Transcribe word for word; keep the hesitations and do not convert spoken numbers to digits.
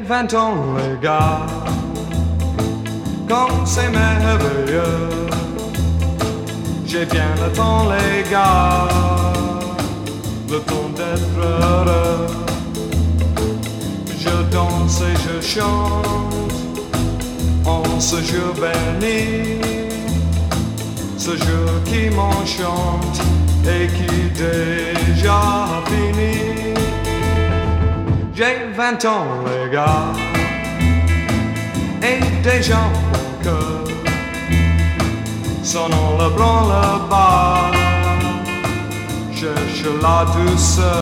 vingt ans les gars, comme c'est merveilleux. J'ai bien le temps les gars, le temps d'être heureux. Je danse et je chante en ce jour béni, ce jour qui m'enchante et qui déjà finit. J'ai vingt ans les gars, et déjà mon cœur sonnant le branle-bas, cherche la douceur.